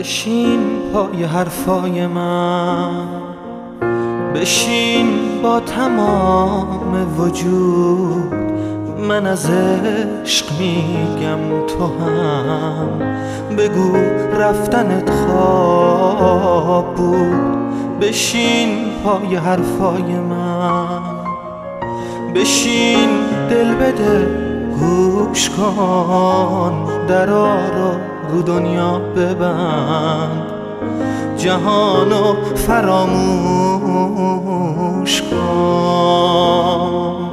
بشین پای حرفای من، بشین با تمام وجود. من از عشق میگم تو هم بگو رفتنت خواب بود. بشین پای حرفای من، بشین دل بده گوش کن، درا رو دنیا ببند، جهانو فراموش کن.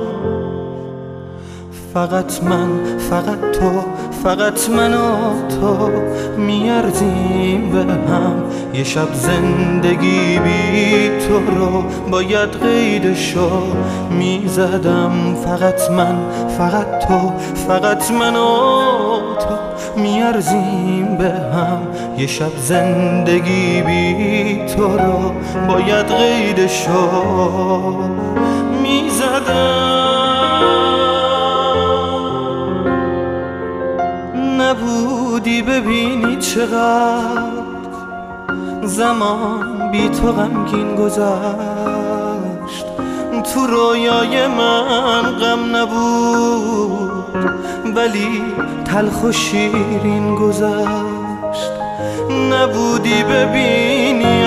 فقط من، فقط تو، فقط من و تو میارزیم به هم. یه شب زندگی بی تو رو باید قیدشو میزدم. فقط من، فقط تو، فقط من و تو میارزیم به هم. یه شب زندگی بی تو رو باید قیدشو میزدم. نبودی ببینی چقدر زمان بی تو غمگین گذشت. تو رویای من غم نبود ولی تلخ و شیرین گذشت. نبودی ببینی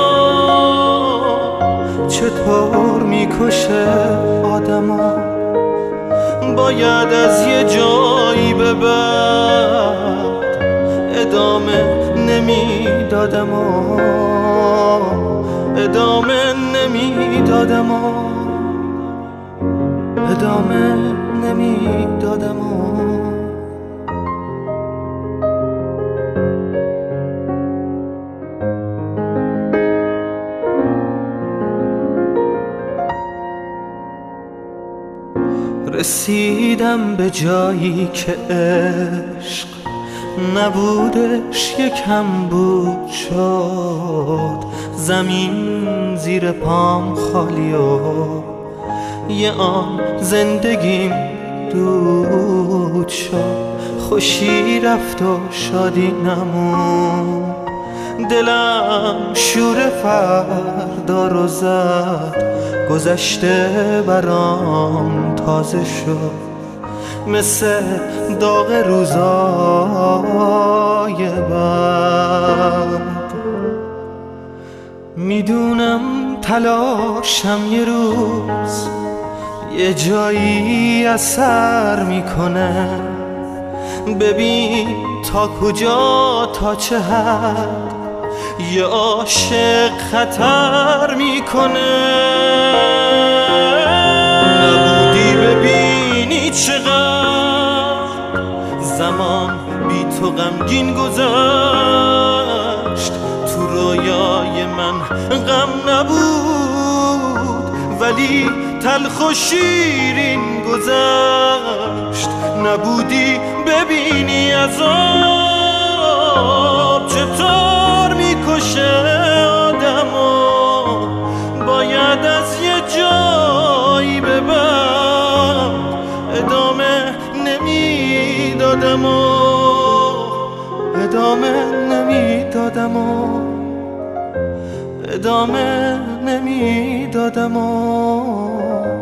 عذاب چطور میکشه آدمو. باید از یه جایی به بعد ادامه نمیدادم، ادامه نمیدادم، ادامه نمیدادم. رسیدم به جایی که عشق نبودش یکم بود شد. زمین زیر پام خالی و یه آن زندگیم دود شد. خوشی رفت و شادی نمون، دلم شور فردا رو زد. گذشته برام تازه شد مثل داغ روزای بعد. میدونم تلاشم یه روز یه جایی اثر میکنه. ببین تا کجا، تا چه حد یه عاشق خطر میکنه. نبودی ببینی چقدر زمان بی تو غمگین گذشت. تو رویای من غم نبود ولی تلخ و شیرین گذشت. نبودی ببینی عذاب چطور میکشه آدمو. باید از یه جایی به بعد ادامه نمیدادم، ادامه نمیدادم، ادامه نمیدادم.